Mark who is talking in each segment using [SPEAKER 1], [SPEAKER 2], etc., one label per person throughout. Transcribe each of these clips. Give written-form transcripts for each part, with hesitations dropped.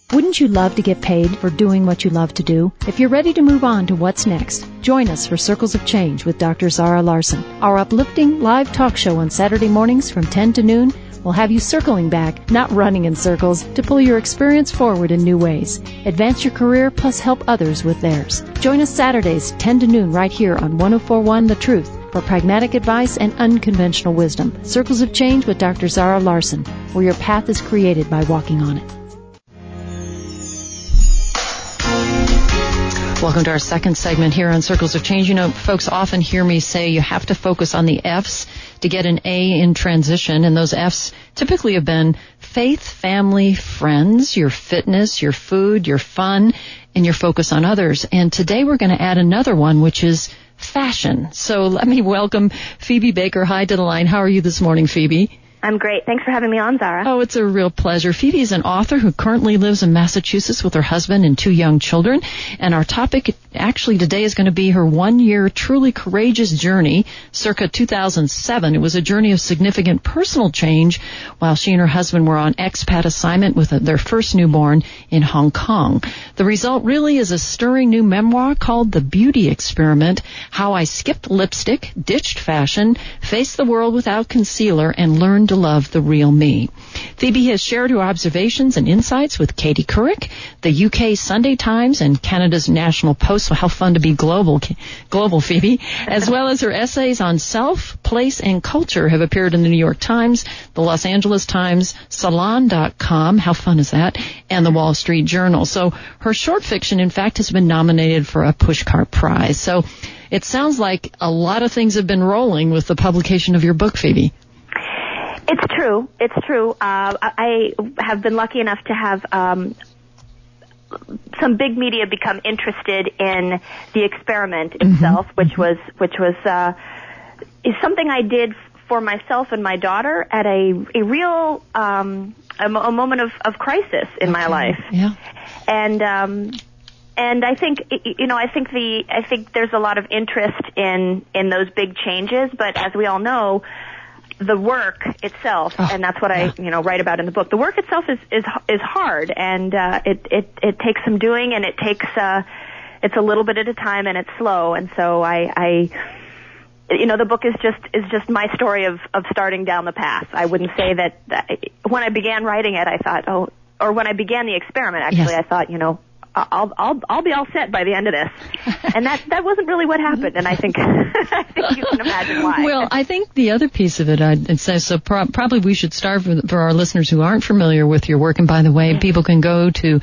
[SPEAKER 1] Wouldn't you love to get paid for doing what you love to do? If you're ready to move on to what's next, join us for Circles of Change with Dr. Zara Larson. Our uplifting live talk show on Saturday mornings from 10 to noon will have you circling back, not running in circles, to pull your experience forward in new ways. Advance your career plus help others with theirs. Join us Saturdays 10 to noon right here on 104.1 The Truth for pragmatic advice and unconventional wisdom. Circles of Change with Dr. Zara Larson, where your path is created by walking on it. Welcome to our second segment here on Circles of Change. You know, folks often hear me say you have to focus on the F's to get an A in transition, and those F's typically have been faith, family, friends, your fitness, your food, your fun, and your focus on others. And today we're going to add another one, which is fashion. So let me welcome Phoebe Baker Hyde to the line. How are you this morning, Phoebe?
[SPEAKER 2] I'm great. Thanks for having me on, Zara.
[SPEAKER 1] Oh, it's a real pleasure. Phoebe is an author who currently lives in Massachusetts with her husband and 2 young children. And our topic actually today is going to be her 1-year truly courageous journey circa 2007. It was a journey of significant personal change while she and her husband were on expat assignment with their first newborn in Hong Kong. The result really is a stirring new memoir called The Beauty Experiment: How I Skipped Lipstick, Ditched Fashion, Faced the World Without Concealer, and Learned to Love the Real Me. Phoebe has shared her observations and insights with Katie Couric, the UK Sunday Times, and Canada's National Post. So how fun to be global, Phoebe. As well as her essays on self, place, and culture have appeared in the New York Times, the Los Angeles Times, Salon.com, how fun is that, and the Wall Street Journal. So her short fiction, in fact, has been nominated for a Pushcart Prize. So it sounds like a lot of things have been rolling with the publication of your book, Phoebe.
[SPEAKER 2] It's true. I have been lucky enough to have some big media become interested in the experiment itself, which was is something I did for myself and my daughter at a real a moment of crisis in my life.
[SPEAKER 1] Yeah.
[SPEAKER 2] And I think I think there's a lot of interest in those big changes, but as we all know, the work itself, and that's what I write about in the book. The work itself is hard, and it takes some doing, and it takes it's a little bit at a time, and it's slow. And so I the book is just my story of starting down the path. I wouldn't say that when I began writing it, I thought, or when I began the experiment, actually, yes. I thought, I'll be all set by the end of this, and that wasn't really what happened. And I think you can imagine why.
[SPEAKER 1] Well, I think the other piece of it, I'd say, so probably we should start for our listeners who aren't familiar with your work. And by the way, people can go to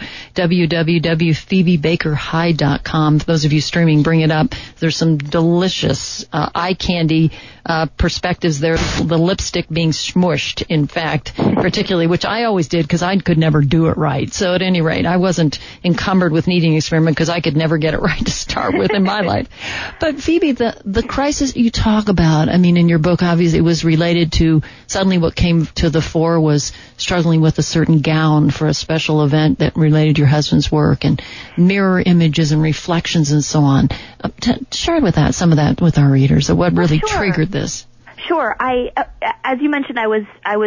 [SPEAKER 1] www.phoebebakerhyde.com. For those of you streaming, bring it up. There's some delicious eye candy perspectives there. The lipstick being smushed, in fact, particularly, which I always did because I could never do it right. So at any rate, I wasn't encumbered with needing an experiment because I could never get it right to start with in my life. But Phoebe, the crisis you talk about, I mean, in your book, obviously it was related to suddenly what came to the fore was struggling with a certain gown for a special event that related to your husband's work, and mirror images and reflections and so on. Share with that, some of that with our readers, of what really triggered this.
[SPEAKER 2] Sure. As you mentioned, I was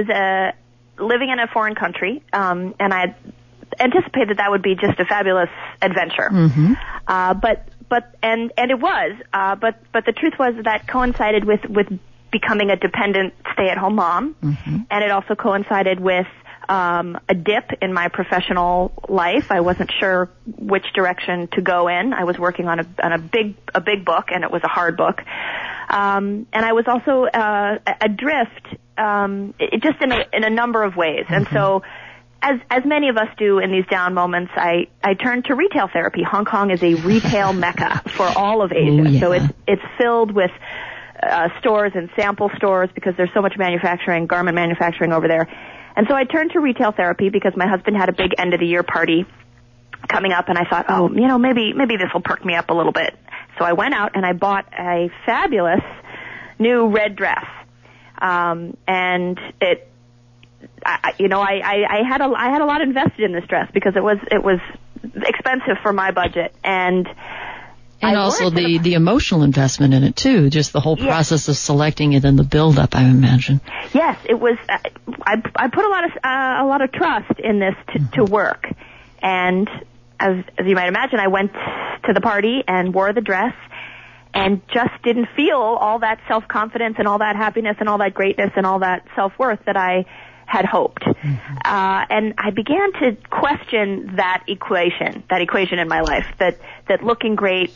[SPEAKER 2] living in a foreign country, and I had anticipated that would be just a fabulous adventure.
[SPEAKER 1] Mm-hmm.
[SPEAKER 2] But it was. But the truth was that coincided with becoming a dependent stay-at-home mom,
[SPEAKER 1] mm-hmm.
[SPEAKER 2] and it also coincided with a dip in my professional life. I wasn't sure which direction to go in. I was working on a big book, and it was a hard book. And I was also adrift, just in a number of ways. Mm-hmm. And so, as many of us do in these down moments, I turned to retail therapy. Hong Kong is a retail mecca for all of Asia.
[SPEAKER 1] Ooh, yeah.
[SPEAKER 2] So it's filled with stores and sample stores because there's so much garment manufacturing over there. And so I turned to retail therapy because my husband had a big end of the year party coming up, and I thought, maybe this will perk me up a little bit. So I went out and I bought a fabulous new red dress, and I had a lot invested in this dress because it was expensive for my budget, and
[SPEAKER 1] also the emotional investment in it too, just the whole process of selecting it and the build up, I imagine.
[SPEAKER 2] Yes, it was. I put a lot of trust in this to work, And as you might imagine, I went to the party and wore the dress and just didn't feel all that self-confidence and all that happiness and all that greatness and all that self-worth that I had hoped. Mm-hmm. And I began to question that equation in my life, that looking great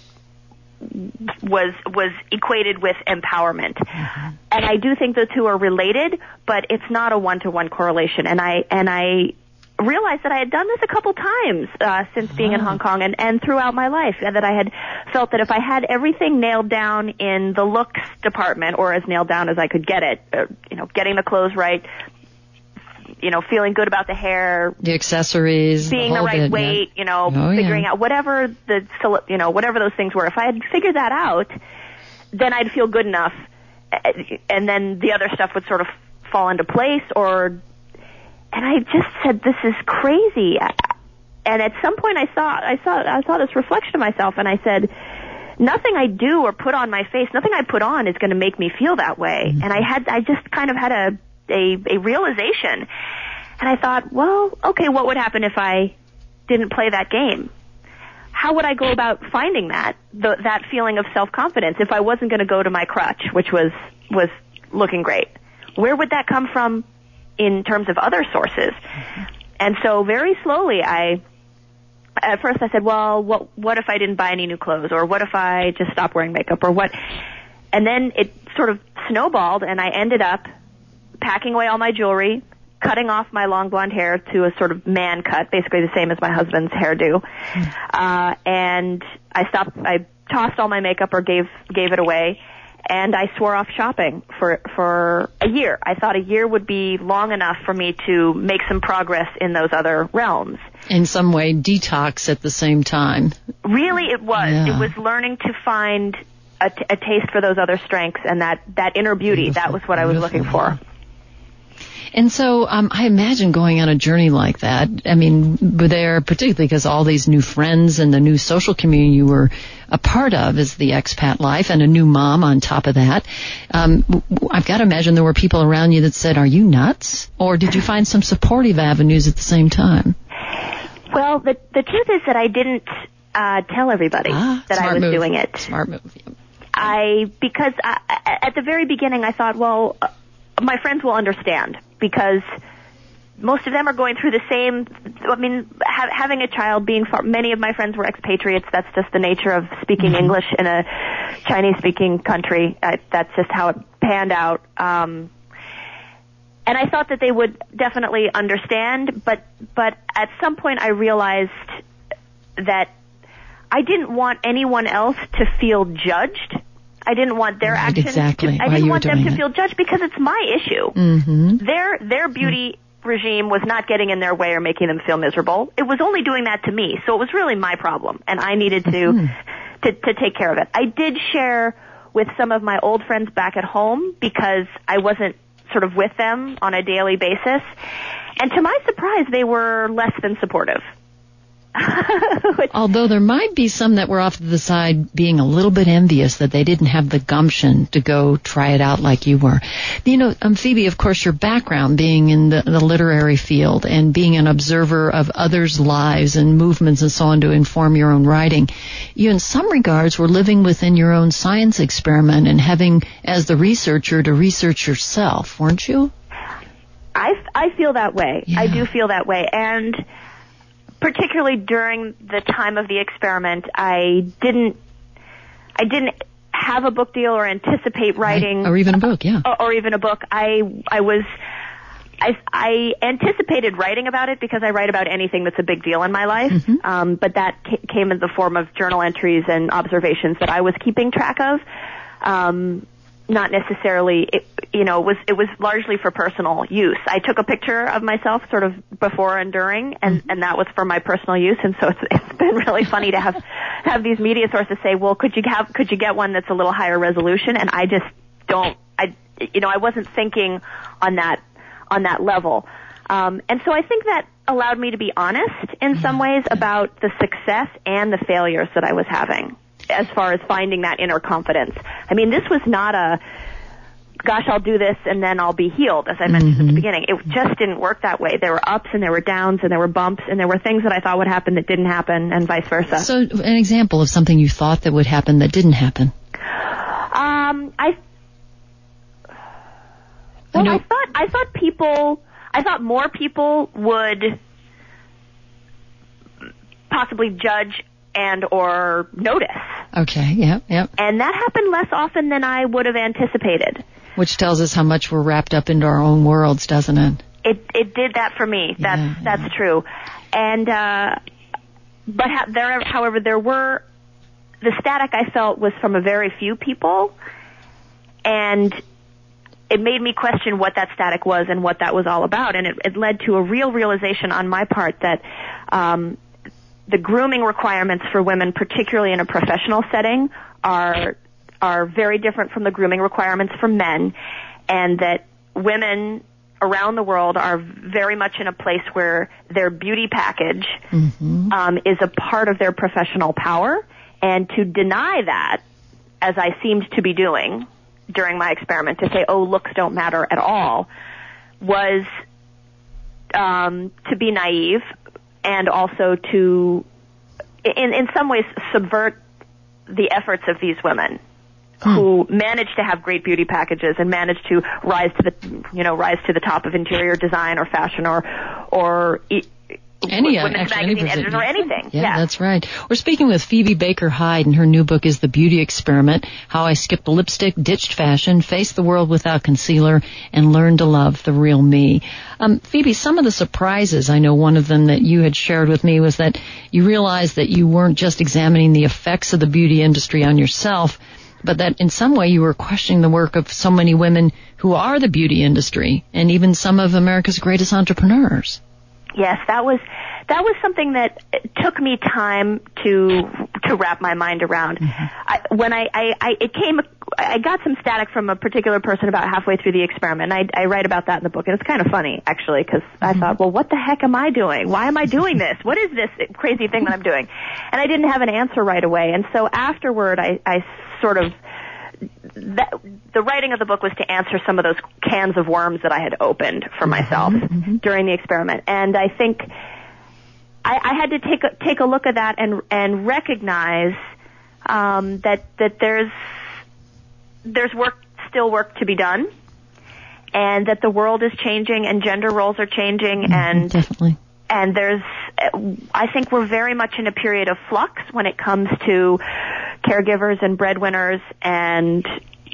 [SPEAKER 2] was equated with empowerment. Mm-hmm. And I do think the two are related, but it's not a one-to-one correlation. And I realized that I had done this a couple times since being in Hong Kong and throughout my life, and that I had felt that if I had everything nailed down in the looks department, or as nailed down as I could get it, getting the clothes right, feeling good about the hair,
[SPEAKER 1] the accessories,
[SPEAKER 2] being the right weight, figuring out whatever whatever those things were. If I had figured that out, then I'd feel good enough, and then the other stuff would sort of fall into place. And I just said, this is crazy. And at some point I saw this reflection of myself, and I said, nothing I do or put on my face, nothing I put on is going to make me feel that way. Mm-hmm. And I just kind of had a realization. And I thought, well, okay, what would happen if I didn't play that game? How would I go about finding that feeling of self-confidence if I wasn't going to go to my crutch, which was looking great? Where would that come from in terms of other sources? Mm-hmm. And so very slowly at first I said, well, what if I didn't buy any new clothes? Or what if I just stopped wearing makeup? Or what? And then it sort of snowballed, and I ended up packing away all my jewelry, cutting off my long blonde hair to a sort of man cut, basically the same as my husband's hairdo. Mm-hmm. And I tossed all my makeup or gave it away. And I swore off shopping for a year. I thought a year would be long enough for me to make some progress in those other realms.
[SPEAKER 1] In some way, detox at the same time.
[SPEAKER 2] Really, it was. Yeah. It was learning to find a taste for those other strengths and that inner beauty. Beautiful. That was what I was looking for.
[SPEAKER 1] And so I imagine going on a journey like that, I mean, there, particularly because all these new friends and the new social community you were a part of is the expat life, and a new mom on top of that. I've got to imagine there were people around you that said, are you nuts? Or did you find some supportive avenues at the same time?
[SPEAKER 2] Well, the truth is that I didn't tell everybody that I was doing it.
[SPEAKER 1] Smart move.
[SPEAKER 2] Because at the very beginning I thought, well, my friends will understand, because most of them are going through the same. I mean, having a child, many of my friends were expatriates. That's just the nature of speaking mm-hmm. English in a Chinese-speaking country. That's just how it panned out. And I thought that they would definitely understand, but at some point I realized that I didn't want anyone else to feel judged. I didn't want their actions.
[SPEAKER 1] Exactly.
[SPEAKER 2] I didn't want them to feel judged, because it's my issue.
[SPEAKER 1] Mm-hmm.
[SPEAKER 2] Their beauty regime was not getting in their way or making them feel miserable. It was only doing that to me, so it was really my problem, and I needed to take care of it. I did share with some of my old friends back at home, because I wasn't sort of with them on a daily basis, and to my surprise, they were less than supportive.
[SPEAKER 1] Although there might be some that were off to the side being a little bit envious that they didn't have the gumption to go try it out like you were. Phoebe, of course, your background being in the literary field and being an observer of others' lives and movements and so on to inform your own writing, you in some regards were living within your own science experiment and having, as the researcher, to research yourself, weren't you?
[SPEAKER 2] I feel that way.
[SPEAKER 1] Yeah.
[SPEAKER 2] I do feel that way. And particularly during the time of the experiment, I didn't have a book deal or anticipate writing,
[SPEAKER 1] or even a book, yeah,
[SPEAKER 2] or even a book. I anticipated writing about it, because I write about anything that's a big deal in my life. Mm-hmm. But that came in the form of journal entries and observations that I was keeping track of. Not necessarily, it was largely for personal use. I took a picture of myself sort of before and during, and that was for my personal use. And so it's been really funny to have these media sources say, well, could you get one that's a little higher resolution? And I just don't, I wasn't thinking on that level. And so I think that allowed me to be honest in some ways about the success and the failures that I was having, as far as finding that inner confidence. I mean, this was not a gosh, I'll do this and then I'll be healed, as I mentioned at the beginning. It just didn't work that way. There were ups and there were downs and there were bumps and there were things that I thought would happen that didn't happen and vice versa.
[SPEAKER 1] So an example of something you thought that would happen that didn't happen.
[SPEAKER 2] I thought more people would possibly judge and or notice.
[SPEAKER 1] Okay, yep.
[SPEAKER 2] And that happened less often than I would have anticipated.
[SPEAKER 1] Which tells us how much we're wrapped up into our own worlds, doesn't it?
[SPEAKER 2] It did that for me. That's true. And however, there were the static I felt was from a very few people, and it made me question what that static was and what that was all about. And it led to a real realization on my part that the grooming requirements for women, particularly in a professional setting, are very different from the grooming requirements for men, and that women around the world are very much in a place where their beauty package is a part of their professional power, and to deny that, as I seemed to be doing during my experiment, to say, oh, looks don't matter at all, was to be naive, and also to, in some ways, subvert the efforts of these women who managed to have great beauty packages and managed to rise to the top of interior design or fashion or
[SPEAKER 1] any
[SPEAKER 2] women's magazine editors or anything.
[SPEAKER 1] Yeah, that's right. We're speaking with Phoebe Baker-Hyde, and her new book is The Beauty Experiment: How I Skipped Lipstick, Ditched Fashion, Faced the World Without Concealer, and Learned to Love the Real Me. Phoebe, some of the surprises, I know one of them that you had shared with me was that you realized that you weren't just examining the effects of the beauty industry on yourself, but that in some way you were questioning the work of so many women who are the beauty industry, and even some of America's greatest entrepreneurs.
[SPEAKER 2] Yes, that was something that took me time to wrap my mind around. I got some static from a particular person about halfway through the experiment. And I write about that in the book, and it's kind of funny actually, because I thought, well, what the heck am I doing? Why am I doing this? What is this crazy thing that I'm doing? And I didn't have an answer right away. And so afterward, I sort of. The writing of the book was to answer some of those cans of worms that I had opened for myself during the experiment, and I think I had to take a look at that and recognize that there's still work to be done, and that the world is changing and gender roles are changing, and
[SPEAKER 1] definitely.
[SPEAKER 2] And I think we're very much in a period of flux when it comes to caregivers and breadwinners and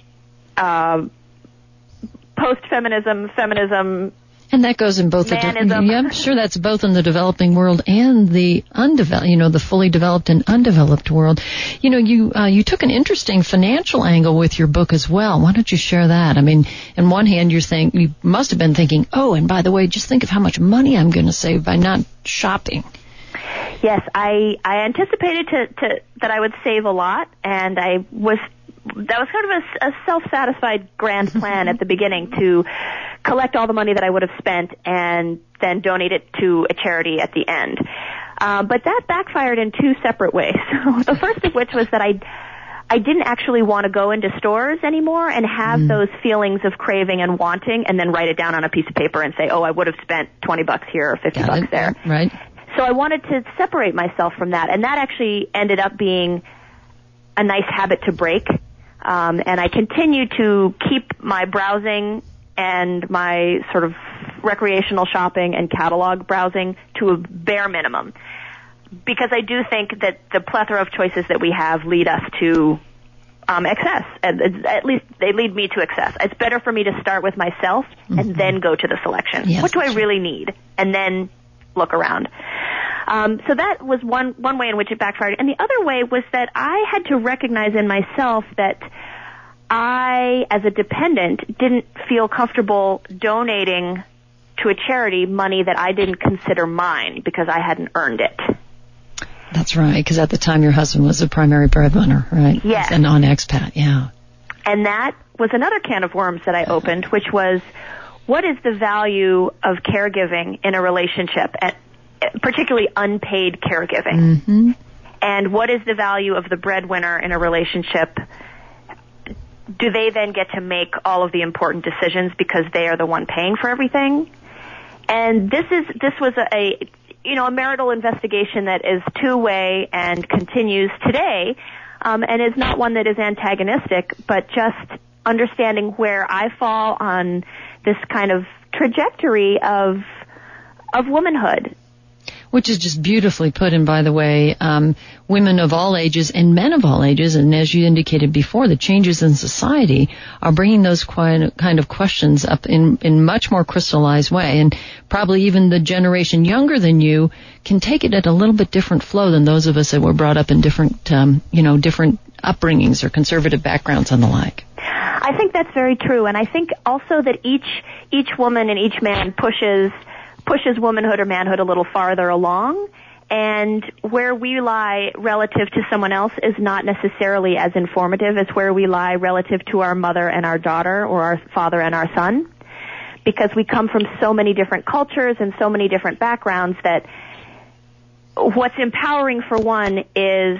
[SPEAKER 2] post-feminism, feminism.
[SPEAKER 1] And that goes in both I'm sure that's both in the developing world and the undeveloped, the fully developed and undeveloped world. You took an interesting financial angle with your book as well. Why don't you share that? I mean, on one hand, you're saying you must have been thinking, oh, and by the way, just think of how much money I'm going to save by not shopping.
[SPEAKER 2] Yes, I anticipated that I would save a lot, and that was kind of a self-satisfied grand plan at the beginning to collect all the money that I would have spent and then donate it to a charity at the end. But that backfired in two separate ways. So the first of which was that I didn't actually want to go into stores anymore and have those feelings of craving and wanting and then write it down on a piece of paper and say, oh, I would have spent $20 here or $50 there.
[SPEAKER 1] Right.
[SPEAKER 2] So I wanted to separate myself from that, and that actually ended up being a nice habit to break. And I continue to keep my browsing and my sort of recreational shopping and catalog browsing to a bare minimum, because I do think that the plethora of choices that we have lead us to excess. At least they lead me to excess. It's better for me to start with myself and then go to the selection.
[SPEAKER 1] Yes,
[SPEAKER 2] what do I really need? And then look around. So that was one way in which it backfired. And the other way was that I had to recognize in myself that I, as a dependent, didn't feel comfortable donating to a charity money that I didn't consider mine because I hadn't earned it.
[SPEAKER 1] That's right, because at the time your husband was a primary breadwinner, right?
[SPEAKER 2] Yes.
[SPEAKER 1] A non-expat, yeah.
[SPEAKER 2] And that was another can of worms that I opened, which was, what is the value of caregiving in a relationship, particularly unpaid caregiving? And what is the value of the breadwinner in a relationship do they then get to make all of the important decisions because they are the one paying for everything? And this was a marital investigation that is two-way and continues today, and is not one that is antagonistic, but just understanding where I fall on this kind of trajectory of womanhood.
[SPEAKER 1] Which is just beautifully put. And by the way, women of all ages and men of all ages, and as you indicated before, the changes in society are bringing those kind of questions up in much more crystallized way. And probably even the generation younger than you can take it at a little bit different flow than those of us that were brought up in different upbringings or conservative backgrounds and the like.
[SPEAKER 2] I think that's very true. And I think also that each woman and each man pushes womanhood or manhood a little farther along, and where we lie relative to someone else is not necessarily as informative as where we lie relative to our mother and our daughter, or our father and our son, because we come from so many different cultures and so many different backgrounds that what's empowering for one is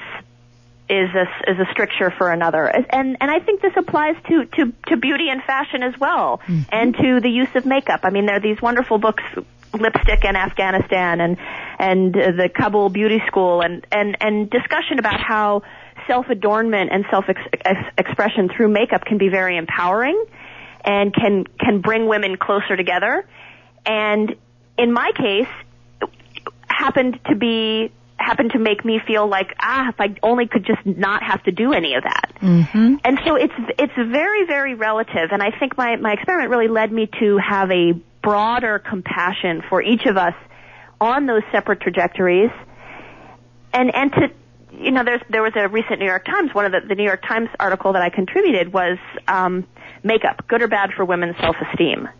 [SPEAKER 2] a stricture for another. And I think this applies to beauty and fashion as well, mm-hmm. and to the use of makeup. I mean, there are these wonderful books, Lipstick in Afghanistan and the Kabul Beauty School, and discussion about how self-adornment and self-expression through makeup can be very empowering and can bring women closer together. And in my case, happened to make me feel like, if I only could just not have to do any of that. Mm-hmm. And so it's very, very relative. And I think my experiment really led me to have a broader compassion for each of us on those separate trajectories. And to, there was a recent New York Times, one of the New York Times article that I contributed was, makeup, good or bad for women's self-esteem.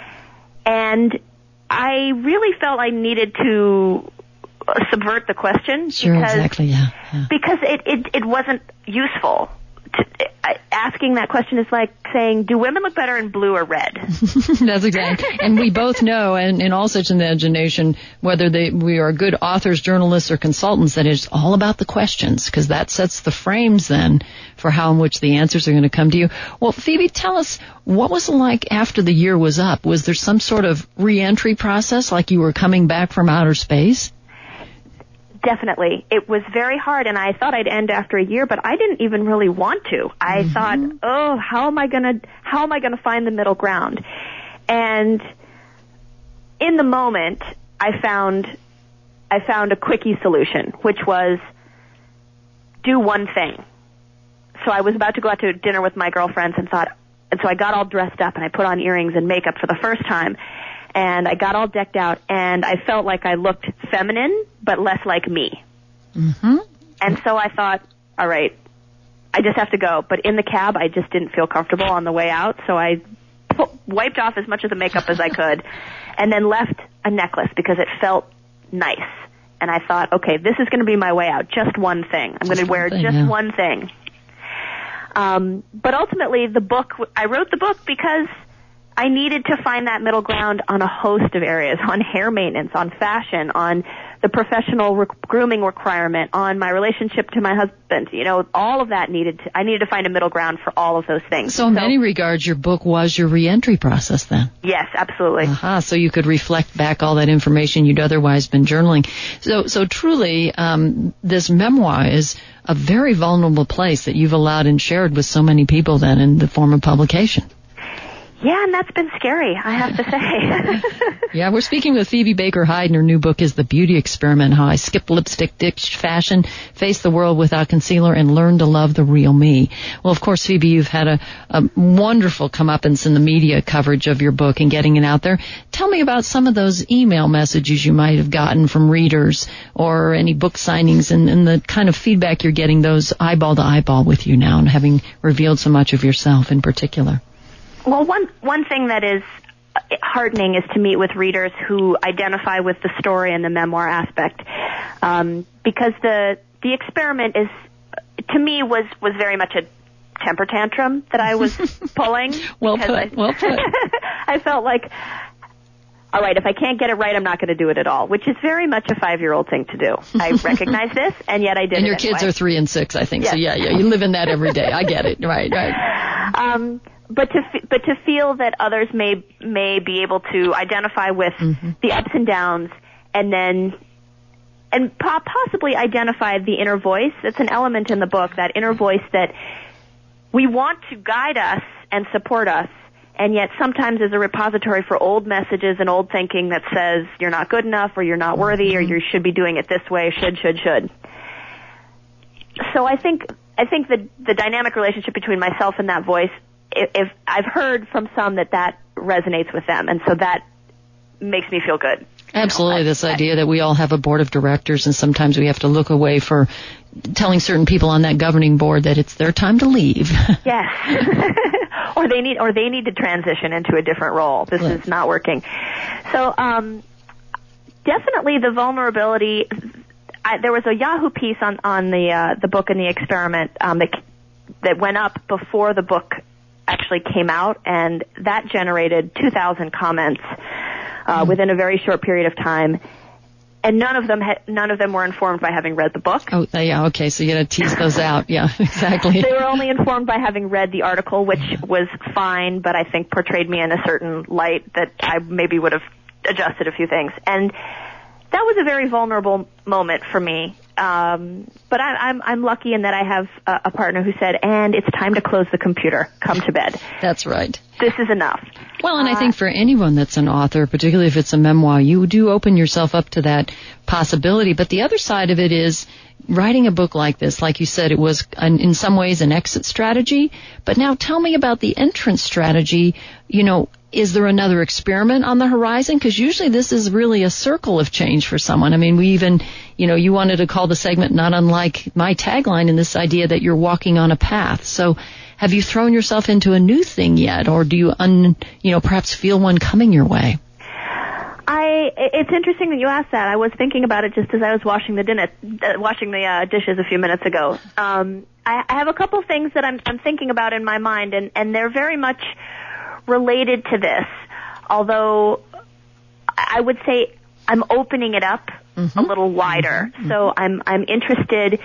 [SPEAKER 2] And I really felt I needed to subvert the question.
[SPEAKER 1] Sure, exactly, yeah.
[SPEAKER 2] Because it wasn't useful. Asking that question is like saying, do women look better in blue or red?
[SPEAKER 1] That's exactly. And we both know, and in all such imagination, whether we are good authors, journalists, or consultants, that it's all about the questions, because that sets the frames then for how in which the answers are going to come to you. Well, Phoebe, tell us, what was it like after the year was up? Was there some sort of re-entry process, like you were coming back from outer space?
[SPEAKER 2] Definitely. It was very hard, and I thought I'd end after a year, but I didn't even really want to. I mm-hmm. thought, how am I gonna find the middle ground? And in the moment, I found a quickie solution, which was do one thing. So I was about to go out to dinner with my girlfriends and so I got all dressed up and I put on earrings and makeup for the first time. And I got all decked out, and I felt like I looked feminine, but less like me. Mm-hmm. And so I thought, all right, I just have to go. But in the cab, I just didn't feel comfortable on the way out, so I wiped off as much of the makeup as I could, and then left a necklace because it felt nice. And I thought, okay, this is going to be my way out, just one thing. I'm going to wear just one thing. But ultimately, I wrote the book because I needed to find that middle ground on a host of areas, on hair maintenance, on fashion, on the professional grooming requirement, on my relationship to my husband. All of that I needed to find a middle ground for all of those things.
[SPEAKER 1] So in many regards, your book was your re-entry process then?
[SPEAKER 2] Yes, absolutely.
[SPEAKER 1] So you could reflect back all that information you'd otherwise been journaling. So truly, this memoir is a very vulnerable place that you've allowed and shared with so many people then in the form of publication.
[SPEAKER 2] Yeah, and that's been scary, I have to say.
[SPEAKER 1] Yeah, we're speaking with Phoebe Baker-Hyde, and her new book is The Beauty Experiment, How I Skipped Lipstick, Ditched Fashion, Faced the World Without Concealer, and Learned to Love the Real Me. Well, of course, Phoebe, you've had a wonderful comeuppance in the media coverage of your book and getting it out there. Tell me about some of those email messages you might have gotten from readers or any book signings and the kind of feedback you're getting, those eyeball to eyeball with you now, and having revealed so much of yourself in particular.
[SPEAKER 2] Well, one thing that is heartening is to meet with readers who identify with the story and the memoir aspect, because the experiment to me was very much a temper tantrum that I was pulling.
[SPEAKER 1] Well put.
[SPEAKER 2] I felt like, all right, if I can't get it right, I'm not going to do it at all, which is very much a 5-year-old thing to do. I recognize this, and yet I did it
[SPEAKER 1] And your kids are 3 and 6, I think. Yes. So yeah, you live in that every day. I get it. Right.
[SPEAKER 2] But to feel that others may be able to identify with the ups and downs, and possibly identify the inner voice. It's an element in the book, that inner voice that we want to guide us and support us, and yet sometimes is a repository for old messages and old thinking that says you're not good enough, or you're not worthy, or you should be doing it this way, should. So I think the dynamic relationship between myself and that voice, if I've heard from some that resonates with them, and so that makes me feel good.
[SPEAKER 1] Absolutely, this idea that we all have a board of directors, and sometimes we have to look away for telling certain people on that governing board that it's their time to leave.
[SPEAKER 2] Yes. or they need to transition into a different role. This is not working. So definitely the vulnerability. There was a Yahoo piece on the book and the experiment that went up before the book actually came out, and that generated 2,000 comments within a very short period of time. And none of them were informed by having read the book. Oh,
[SPEAKER 1] yeah, okay, so you got to tease those out. Yeah, exactly.
[SPEAKER 2] They were only informed by having read the article, which was fine, but I think portrayed me in a certain light that I maybe would have adjusted a few things. And that was a very vulnerable moment for me. But I'm lucky in that I have a partner who said, "And it's time to close the computer. Come to bed."
[SPEAKER 1] That's right.
[SPEAKER 2] This is enough.
[SPEAKER 1] Well, and I think for anyone that's an author, particularly if it's a memoir, you do open yourself up to that possibility. But the other side of it is writing a book like this. Like you said, it was in some ways an exit strategy. But now tell me about the entrance strategy. You know, is there another experiment on the horizon? Because usually this is really a circle of change for someone. I mean, we even, you wanted to call the segment not unlike my tagline in this idea that you're walking on a path. So have you thrown yourself into a new thing yet, or do you, perhaps feel one coming your way?
[SPEAKER 2] It's interesting that you asked that. I was thinking about it just as I was washing the dishes a few minutes ago. I have a couple things that I'm thinking about in my mind, and they're very much related to this. Although I would say I'm opening it up a little wider. So I'm interested.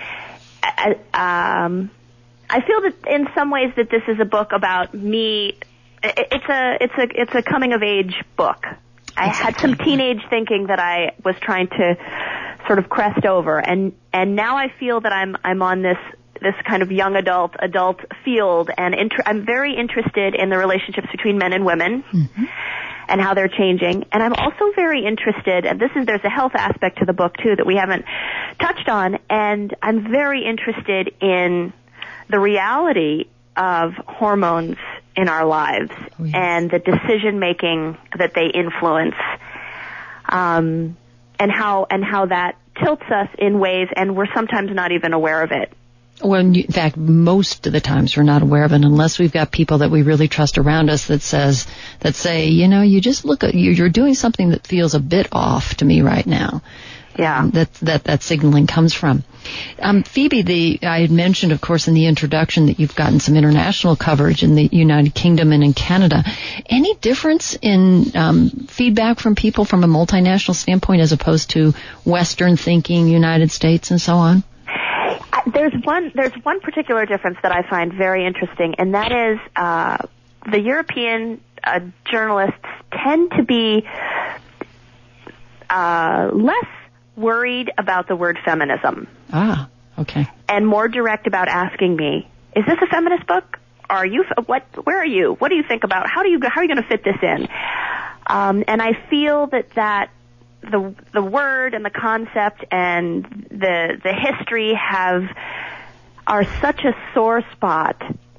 [SPEAKER 2] I feel that in some ways that this is a book about me. It's a coming of age book. I had some teenage thinking that I was trying to sort of crest over, and now I feel that I'm on this kind of young adult field, and I'm very interested in the relationships between men and women and how they're changing. And I'm also very interested, and there's a health aspect to the book too that we haven't touched on, and I'm very interested in the reality of hormones in our lives and the decision making that they influence, and how that tilts us in ways, and we're sometimes not even aware of it.
[SPEAKER 1] Well, in fact, most of the times we're not aware of it unless we've got people that we really trust around us that say, you just look at you're doing something that feels a bit off to me right now.
[SPEAKER 2] Yeah.
[SPEAKER 1] That signaling comes from. Phoebe, I had mentioned, of course, in the introduction that you've gotten some international coverage in the United Kingdom and in Canada. Any difference in feedback from people from a multinational standpoint as opposed to Western thinking, United States, and so on?
[SPEAKER 2] There's one particular difference that I find very interesting, and that is the European journalists tend to be less worried about the word feminism.
[SPEAKER 1] Ah, okay.
[SPEAKER 2] And more direct about asking me, "Is this a feminist book? Are you where are you? What do you think about? How are you going to fit this in?" And I feel that the word and the concept and the history are such a sore spot,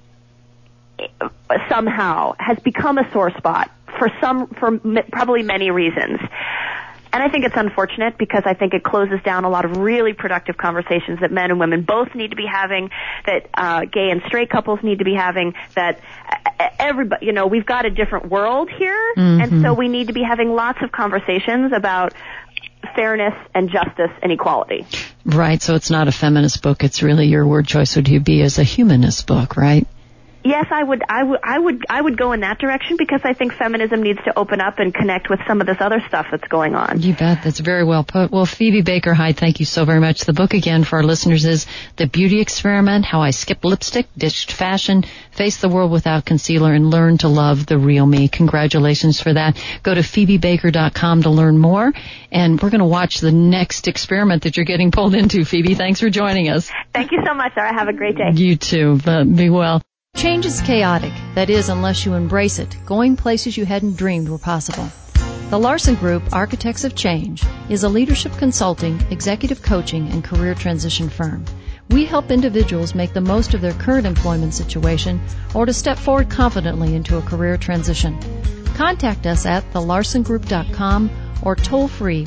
[SPEAKER 2] somehow has become a sore spot for probably many reasons. And I think it's unfortunate because I think it closes down a lot of really productive conversations that men and women both need to be having, that gay and straight couples need to be having, that everybody, we've got a different world here, and so we need to be having lots of conversations about fairness and justice and equality.
[SPEAKER 1] Right, so it's not a feminist book. It's really, your word choice would be as a humanist book, right?
[SPEAKER 2] Yes, I would go in that direction because I think feminism needs to open up and connect with some of this other stuff that's going on.
[SPEAKER 1] You bet. That's very well put. Well, Phoebe Baker-Hyde, thank you so very much. The book again for our listeners is The Beauty Experiment: How I Skipped Lipstick, Ditched Fashion, Faced the World Without Concealer, and Learned to Love the Real Me. Congratulations for that. Go to phoebebaker.com to learn more. And we're going to watch the next experiment that you're getting pulled into, Phoebe. Thanks for joining us.
[SPEAKER 2] Thank you so much, Sarah. Have a great day.
[SPEAKER 1] You too. Be well. Change is chaotic. That is, unless you embrace it, going places you hadn't dreamed were possible. The Larson Group, Architects of Change, is a leadership consulting, executive coaching, and career transition firm. We help individuals make the most of their current employment situation or to step forward confidently into a career transition. Contact us at thelarsongroup.com or toll free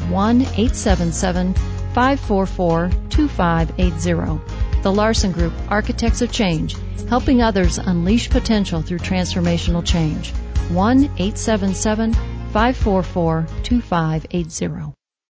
[SPEAKER 1] 1-877-544-2580. The Larson Group, Architects of Change, helping others unleash potential through transformational change. 1-877-544-2580.